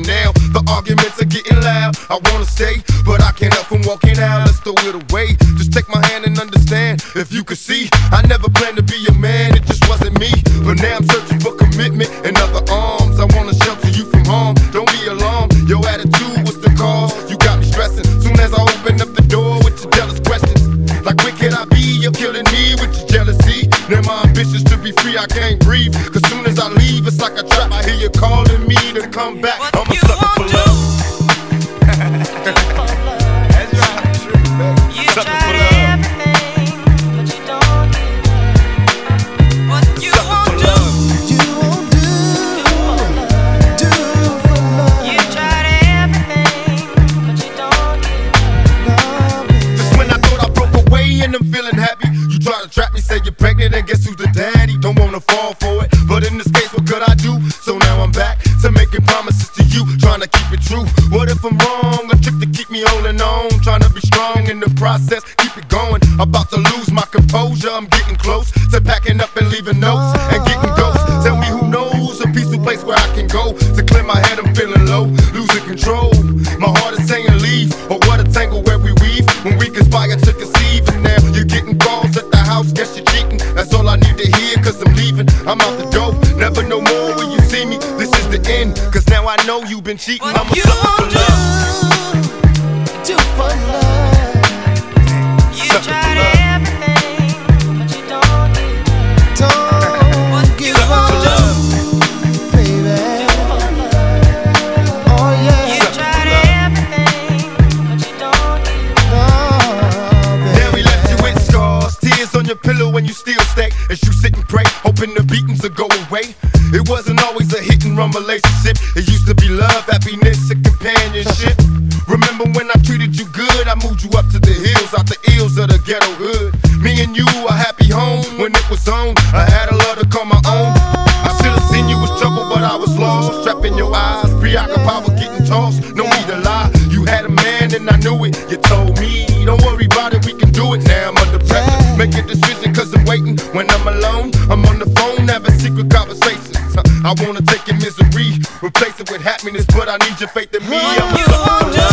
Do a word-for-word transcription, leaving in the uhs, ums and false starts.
and now the arguments are getting loud. I wanna stay, but I can't help from walking out. Let's throw it away. Just take my hand and understand. If you could see, I never planned to be a man, it just wasn't me. But now I'm searching for commitment and other arms. I wanna shelter you from harm. Don't be alarmed. Your attitude was the cause. You got me stressing. Soon as I open up the door with your jealous questions, like where can I be? You're killing me with your jealousy. Now my ambitions to be free, I can't breathe. Cause soon as I leave, it's like a trap. I hear you calling me to come back. What I'm a you sucker won't for do. love. That's right. You Sucker tried for love. everything, but you don't get what you Sucker won't for do. love. You won't do, do for love. You tried everything, but you don't get No, baby. Just when I thought I broke away and I'm feeling happy, you try to trap me, say you're pregnant, and guess who's the daddy? Don't wanna fall for it, but in this case, what could I do? So now I'm back to making promises to you, trying to keep it true. What if I'm wrong? A trick to keep me holding on, trying to be strong in the process, keep it going. About to lose my composure, I'm getting close to packing up and leaving notes and getting ghosts. Tell me who knows a peaceful place where I can go to clear my head. I'm feeling low, losing control. My heart is saying leave, or what a tangle where we weave when we conspire to conceive. And now you're getting calls at the house, guess you're cheating. That's all I need to hear, cause I'm leaving. I'm out the door, never no more when you see me. This is the end, cause now I know you've been cheating. What I'm a you sucker for won't love. Do for love. You Sucker for tried love. everything, but you don't get Don't what you give Sucker for won't up, love. baby. Oh yeah. You tried everything, but you don't get No, baby. Now we left you with scars, tears on your pillow when you still stay. As you sit and pray, hoping the beatings will go away. It wasn't always a hit and run relationship. It used to be love, happiness, and companionship. Remember when I treated you good? I moved you up to the hills, out the ills of the ghetto hood. Me and you a happy home when it was on. I had a love to call my own. I should have seen you was trouble, but I was lost. Trapped in your eyes, preoccupied with getting tossed. No need to lie, you had a man and I knew it. You told me, don't worry about it, we can do it. Now I'm under pressure, make a decision cause I'm waiting. When I'm alone, I'm on the phone having secret conversations. I wanna take your misery, replace it with happiness, but I need your faith in me. I'm a you sucker for won't do. love.